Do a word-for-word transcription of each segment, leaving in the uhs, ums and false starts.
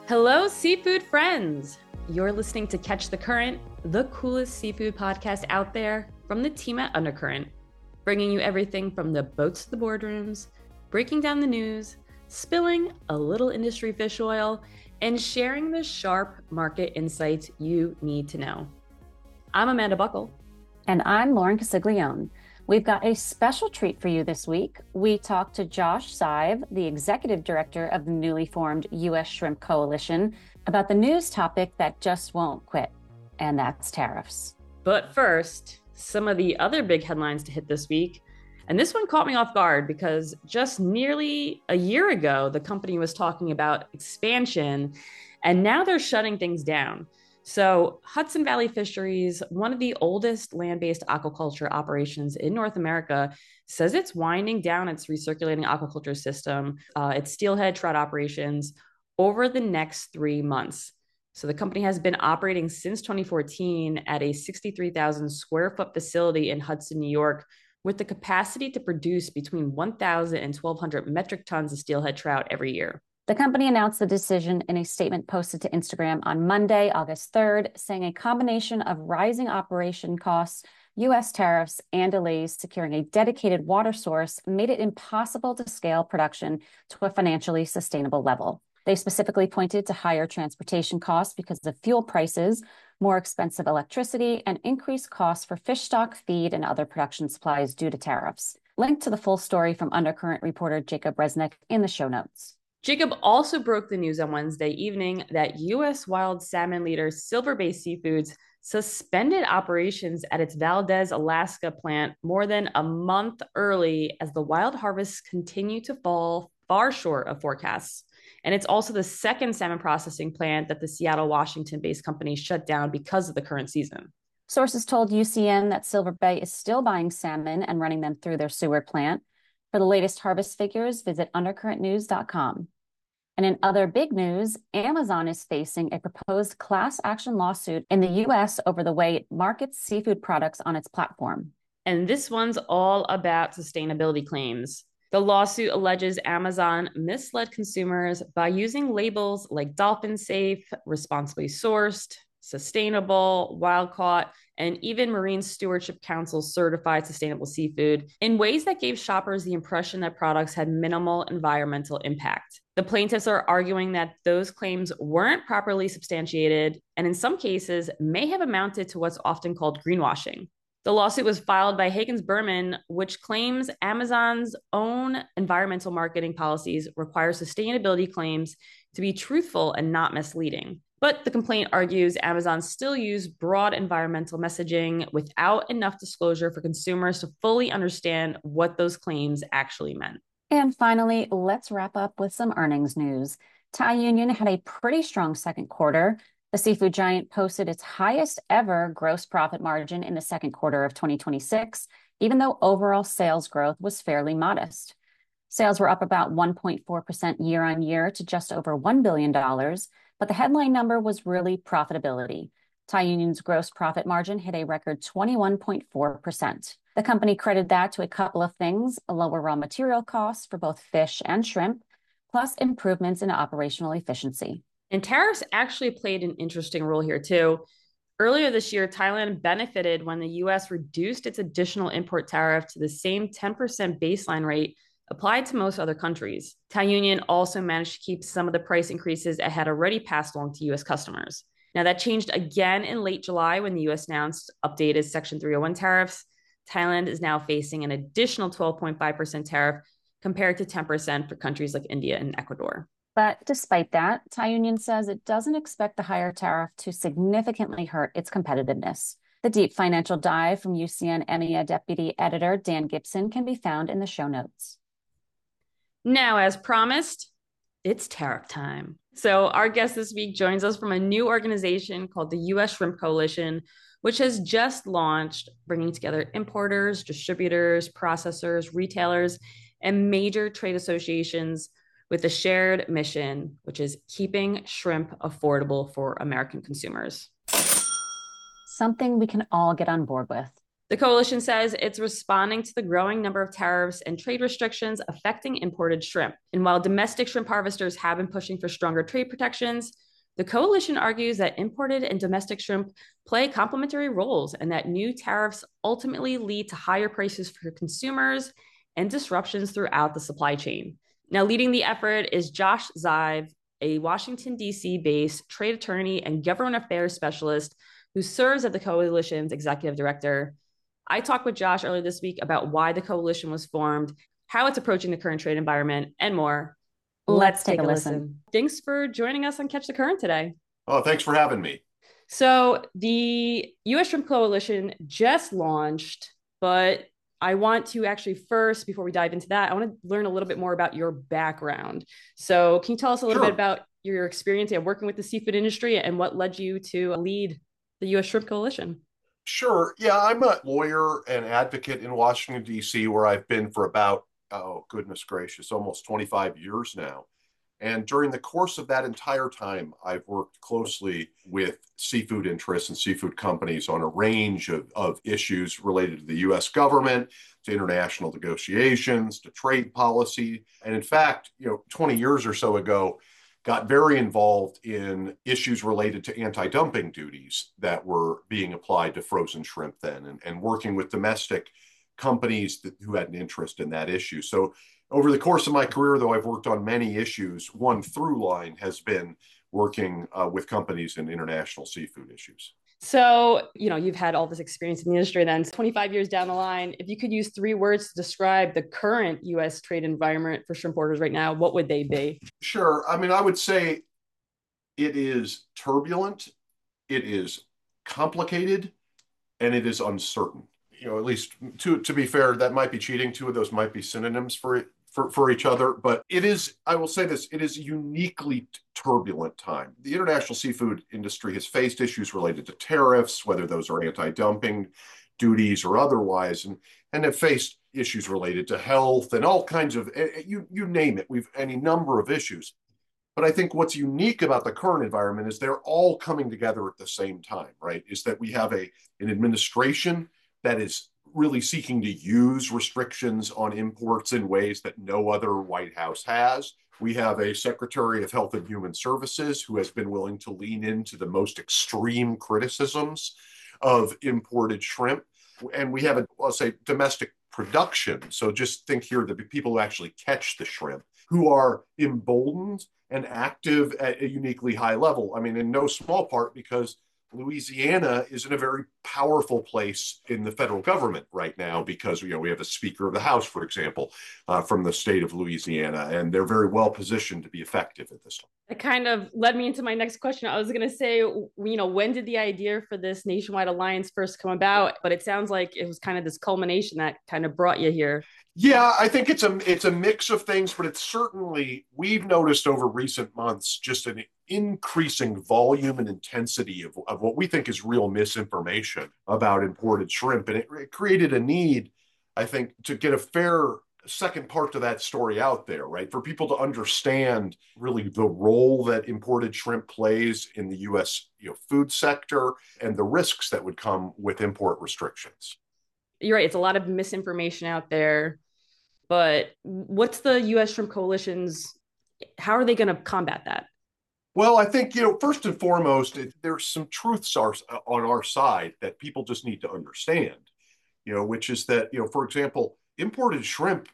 Hello, seafood friends. You're listening to Catch the Current, the coolest seafood podcast out there from the team at Undercurrent, bringing you everything from the boats to the boardrooms, breaking down the news, spilling a little industry fish oil, and sharing the sharp market insights you need to know. I'm Amanda Buckle. And I'm Lauren Castiglione. We've got a special treat for you this week. We talked to Josh Sive, the executive director of the newly formed U S Shrimp Coalition, about the news topic that just won't quit, and that's tariffs. But first, some of the other big headlines to hit this week. And this one caught me off guard because just nearly a year ago, the company was talking about expansion, and now they're shutting things down. So Hudson Valley Fisheries, one of the oldest land-based aquaculture operations in North America, says it's winding down its recirculating aquaculture system, uh, its steelhead trout operations, over the next three months. So the company has been operating since twenty fourteen at a sixty-three thousand square foot facility in Hudson, New York, with the capacity to produce between one thousand and twelve hundred metric tons of steelhead trout every year. The company announced the decision in a statement posted to Instagram on Monday, August third, saying a combination of rising operation costs, U S tariffs, and delays securing a dedicated water source made it impossible to scale production to a financially sustainable level. They specifically pointed to higher transportation costs because of fuel prices, more expensive electricity, and increased costs for fish stock, feed, and other production supplies due to tariffs. Link to the full story from Undercurrent reporter Jacob Resnick in the show notes. Jacob also broke the news on Wednesday evening that U S wild salmon leader Silver Bay Seafoods suspended operations at its Valdez, Alaska plant more than a month early as the wild harvests continue to fall far short of forecasts. And it's also the second salmon processing plant that the Seattle, Washington-based company shut down because of the current season. Sources told U C N that Silver Bay is still buying salmon and running them through their Seward plant. For the latest harvest figures, visit undercurrent news dot com. And in other big news, Amazon is facing a proposed class action lawsuit in the U S over the way it markets seafood products on its platform. And this one's all about sustainability claims. The lawsuit alleges Amazon misled consumers by using labels like dolphin safe, responsibly sourced, sustainable, wild caught, and even Marine Stewardship Council certified sustainable seafood in ways that gave shoppers the impression that products had minimal environmental impact. The plaintiffs are arguing that those claims weren't properly substantiated and in some cases may have amounted to what's often called greenwashing. The lawsuit was filed by Higgins Berman, which claims Amazon's own environmental marketing policies require sustainability claims to be truthful and not misleading. But the complaint argues Amazon still used broad environmental messaging without enough disclosure for consumers to fully understand what those claims actually meant. And finally, let's wrap up with some earnings news. Thai Union had a pretty strong second quarter. The seafood giant posted its highest ever gross profit margin in the second quarter of twenty twenty-six, even though overall sales growth was fairly modest. Sales were up about one point four percent year on year to just over one billion dollars, but the headline number was really profitability. Thai Union's gross profit margin hit a record twenty-one point four percent. The company credited that to a couple of things: lower raw material costs for both fish and shrimp, plus improvements in operational efficiency. And tariffs actually played an interesting role here too. Earlier this year, Thailand benefited when the U S reduced its additional import tariff to the same ten percent baseline rate applied to most other countries. Thai Union also managed to keep some of the price increases it had already passed along to U S customers. Now, that changed again in late July when the U S announced updated Section three oh one tariffs. Thailand is now facing an additional twelve point five percent tariff compared to ten percent for countries like India and Ecuador. But despite that, Thai Union says it doesn't expect the higher tariff to significantly hurt its competitiveness. The deep financial dive from U C N E M E A Deputy Editor Dan Gibson can be found in the show notes. Now, as promised, it's tariff time. So our guest this week joins us from a new organization called the U S Shrimp Coalition, which has just launched, bringing together importers, distributors, processors, retailers, and major trade associations with a shared mission, which is keeping shrimp affordable for American consumers. Something we can all get on board with. The coalition says it's responding to the growing number of tariffs and trade restrictions affecting imported shrimp. And while domestic shrimp harvesters have been pushing for stronger trade protections, the coalition argues that imported and domestic shrimp play complementary roles and that new tariffs ultimately lead to higher prices for consumers and disruptions throughout the supply chain. Now, leading the effort is Josh Zive, a Washington, D C based trade attorney and government affairs specialist who serves as the coalition's executive director. I talked with Josh earlier this week about why the coalition was formed, how it's approaching the current trade environment, and more. Let's Let's take take a a listen. listen. Thanks for joining us on Catch the Current today. Oh, thanks for having me. So, the U S Shrimp Coalition just launched, but I want to actually first, before we dive into that, I want to learn a little bit more about your background. So, can you tell us a little Sure. bit about your experience in working with the seafood industry and what led you to lead the U S Shrimp Coalition? Sure. Yeah, I'm a lawyer and advocate in Washington, D C, where I've been for about, oh, goodness gracious, almost twenty-five years now. And during the course of that entire time, I've worked closely with seafood interests and seafood companies on a range of, of issues related to the U S government, to international negotiations, to trade policy. And in fact, you know, twenty years or so ago, got very involved in issues related to anti-dumping duties that were being applied to frozen shrimp then, and, and working with domestic companies that, who had an interest in that issue. So over the course of my career, though, I've worked on many issues. One through line has been working uh, with companies in international seafood issues. So, you know, you've had all this experience in the industry then twenty-five years down the line. If you could use three words to describe the current U S trade environment for shrimp orders right now, what would they be? Sure. I mean, I would say it is turbulent, it is complicated, and it is uncertain. You know, at least to to be fair, that might be cheating. Two of those might be synonyms for it. For, for each other, but it is, I will say this, it is a uniquely turbulent time. The international seafood industry has faced issues related to tariffs, whether those are anti-dumping duties or otherwise, and, and have faced issues related to health and all kinds of, you, you name it, we've any number of issues. But I think what's unique about the current environment is they're all coming together at the same time, right? Is that we have a an administration that is really seeking to use restrictions on imports in ways that no other White House has. We have a Secretary of Health and Human Services who has been willing to lean into the most extreme criticisms of imported shrimp. And we have a, I'll say, domestic production. So just think here, the people who actually catch the shrimp, who are emboldened and active at a uniquely high level. I mean, in no small part because Louisiana is in a very powerful place in the federal government right now because, you know, we have a Speaker of the House, for example, uh, from the state of Louisiana, and they're very well positioned to be effective at this time. It kind of led me into my next question. I was going to say, you know, when did the idea for this nationwide alliance first come about? But it sounds like it was kind of this culmination that kind of brought you here. Yeah, I think it's a it's a mix of things, but it's certainly, we've noticed over recent months just an increasing volume and intensity of, of what we think is real misinformation about imported shrimp. And it, it created a need, I think, to get a fair second part to that story out there, right? For people to understand really the role that imported shrimp plays in the U S, you know, food sector and the risks that would come with import restrictions. You're right. It's a lot of misinformation out there. But what's the U S Shrimp Coalition's, how are they going to combat that? Well, I think, you know, first and foremost, it, there's some truths are, on our side that people just need to understand, you know, which is that, you know, for example, imported shrimp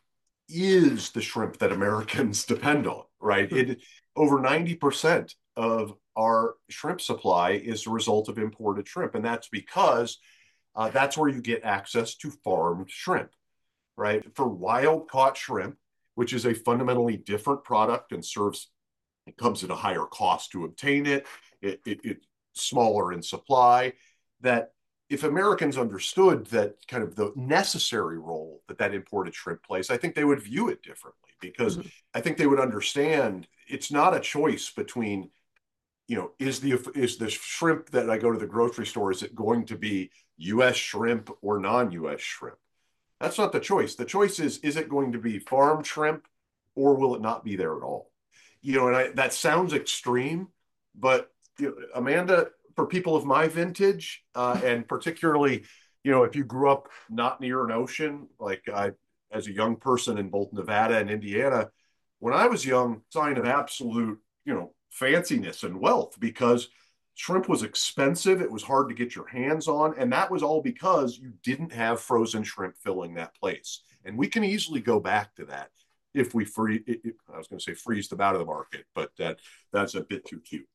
is the shrimp that Americans depend on, right? It over ninety percent of our shrimp supply is a result of imported shrimp. And that's because uh, that's where you get access to farmed shrimp, right? For wild caught shrimp, which is a fundamentally different product and serves, it comes at a higher cost to obtain it, it, it, it's smaller in supply, that if Americans understood that kind of the necessary role that that imported shrimp plays, I think they would view it differently because mm-hmm. I think they would understand it's not a choice between, you know, is the is the shrimp that I go to the grocery store, is it going to be U S shrimp or non-U S shrimp? That's not the choice. The choice is, is it going to be farmed shrimp or will it not be there at all? You know, and I, that sounds extreme, but you know, Amanda, for people of my vintage, uh, and particularly You know, if you grew up not near an ocean, like I, as a young person in both Nevada and Indiana, when I was young, sign of absolute, you know, fanciness and wealth because shrimp was expensive. It was hard to get your hands on. And that was all because you didn't have frozen shrimp filling that place. And we can easily go back to that if we free, I was going to say freeze them out of the market, but that that's a bit too cute.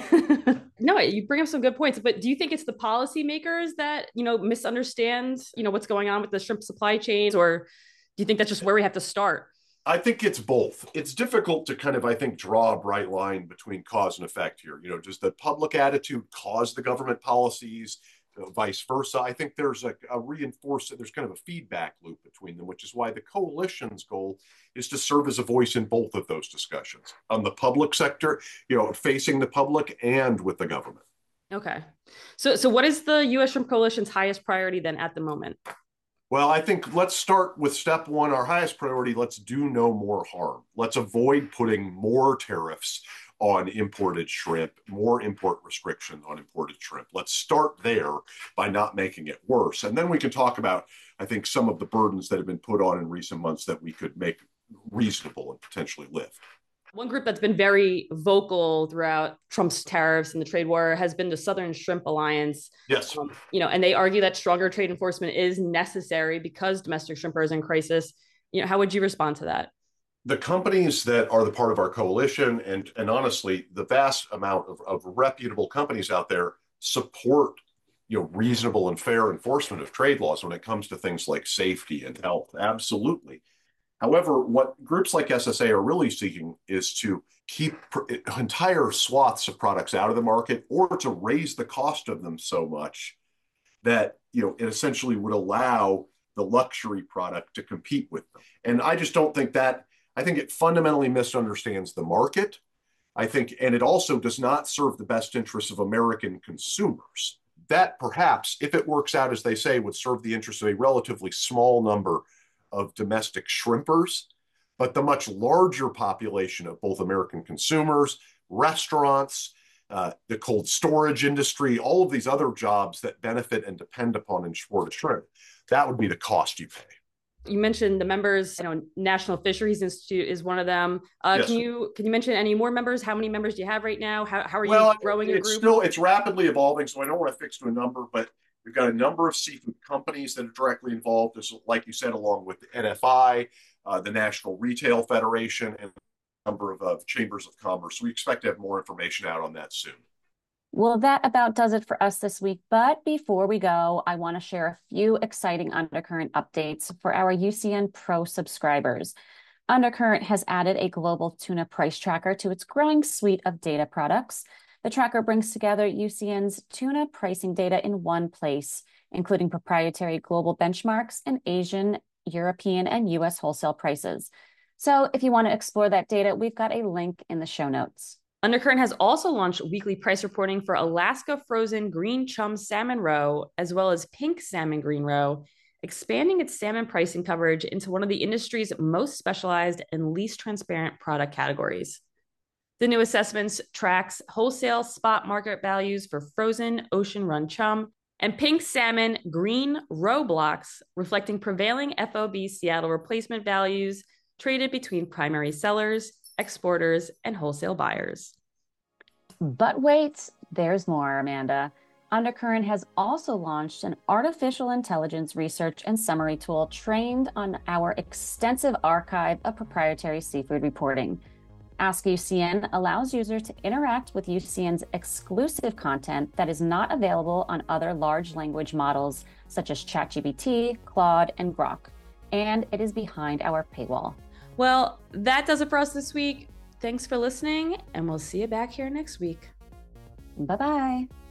No, you bring up some good points, but do you think it's the policymakers that, you know, misunderstand, you know, what's going on with the shrimp supply chains, or do you think that's just where we have to start? I think it's both. It's difficult to kind of, I think, draw a bright line between cause and effect here. You know, does the public attitude cause the government policies, uh, vice versa? I think there's a, a reinforced, there's kind of a feedback loop between them, which is why the coalition's goal is to serve as a voice in both of those discussions on the public sector, you know, facing the public and with the government. Okay. So, so what is the U S Shrimp Coalition's highest priority then at the moment? Well, I think let's start with step one. Our highest priority, let's do no more harm. Let's avoid putting more tariffs on imported shrimp, more import restriction on imported shrimp. Let's start there by not making it worse. And then we can talk about, I think, some of the burdens that have been put on in recent months that we could make reasonable and potentially lift. One group that's been very vocal throughout Trump's tariffs and the trade war has been the Southern Shrimp Alliance. Yes. Um, you know, and they argue that stronger trade enforcement is necessary because domestic shrimp are in crisis. You know, how would you respond to that? The companies that are the part of our coalition, and, and honestly, the vast amount of, of reputable companies out there support, you know, reasonable and fair enforcement of trade laws when it comes to things like safety and health. Absolutely. However, what groups like S S A are really seeking is to keep entire swaths of products out of the market or to raise the cost of them so much that, you know, it essentially would allow the luxury product to compete with them. And I just don't think that, I think it fundamentally misunderstands the market. I think, and it also does not serve the best interests of American consumers. That perhaps, if it works out as they say, would serve the interests of a relatively small number of domestic shrimpers, but the much larger population of both American consumers, restaurants, uh, the cold storage industry, all of these other jobs that benefit and depend upon imported shrimp, that would be the cost you pay. You mentioned the members, you know, National Fisheries Institute is one of them. Uh, yes. Can you can you mention any more members? How many members do you have right now? How, how are well, you growing your it's group? Still, it's rapidly evolving, so I don't want to fix to a number, but we've got a number of seafood companies that are directly involved, as, like you said, along with the N F I, uh, the National Retail Federation, and a number of uh, chambers of commerce. We expect to have more information out on that soon. Well, that about does it for us this week. But before we go, I want to share a few exciting Undercurrent updates for our U C N Pro subscribers. Undercurrent has added a global tuna price tracker to its growing suite of data products. The tracker brings together U C N's tuna pricing data in one place, including proprietary global benchmarks and Asian, European, and U S wholesale prices. So if you want to explore that data, we've got a link in the show notes. Undercurrent has also launched weekly price reporting for Alaska frozen green chum salmon roe, as well as pink salmon green roe, expanding its salmon pricing coverage into one of the industry's most specialized and least transparent product categories. The new assessments tracks wholesale spot market values for frozen ocean run chum and pink salmon green roe blocks, reflecting prevailing F O B Seattle replacement values traded between primary sellers, exporters, and wholesale buyers. But wait, there's more, Amanda. Undercurrent has also launched an artificial intelligence research and summary tool trained on our extensive archive of proprietary seafood reporting. Ask U C N allows users to interact with U C N's exclusive content that is not available on other large language models such as ChatGPT, Claude, and Grok, and it is behind our paywall. Well, that does it for us this week. Thanks for listening, and we'll see you back here next week. Bye-bye.